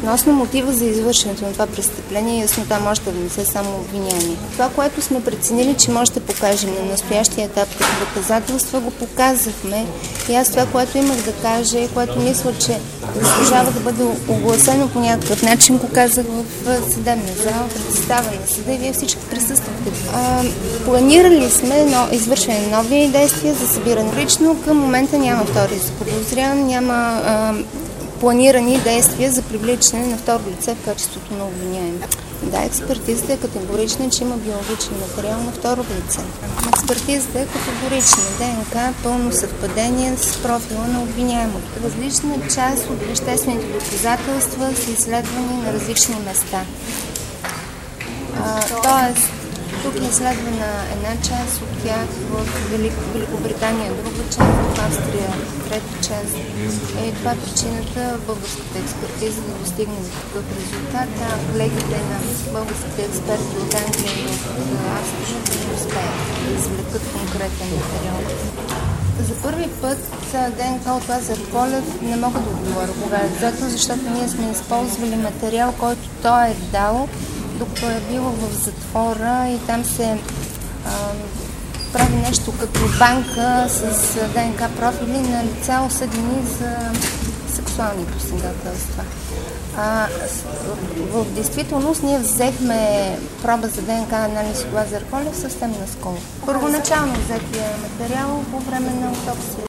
Относно мотива за извършването на това престъпление, яснота може да внесе само обвиняемия. Това, което сме преценили, че може да покажем на настоящия етап като доказателства, го показахме. И аз това, което имах да кажа и което мисля, че заслужава да бъде огласено по някакъв начин, го казах в съдебна зала, представа на съда и вие всички присъствахте. Планирали сме извършване на нови действия за събиране. Лично към момента няма втори заподозрян, няма планирани действия за привличане на второ лице в качеството на обвиняем. Да, експертизата е категорична, че има биологичен материал на второ лице. Експертизата е категорична. ДНК пълно съвпадение с профила на обвиняемото. Различна част от веществените доказателства са изследвани на различни места. Тоест, тук е изследвана една част от тях в Великобритания, друга част в Австрия, трета част. И това е причината българската експертиза да достигне за такъв резултат, а колегите на българските експерти от Англия и от Австрия да не успеят да извлекат конкретен материал. За първи път ДНК от Лазар Колев не мога да отговоря кога е взето, защото ние сме използвали материал, който той е дал, докато е било в затвора и там се прави нещо като банка с ДНК профили на лица, осъдени за сексуални посегателства. В действителност ние взехме проба за ДНК анализ от Лазар Колев съвсем наскоро. Първоначално взетия материал по време на аутопсия.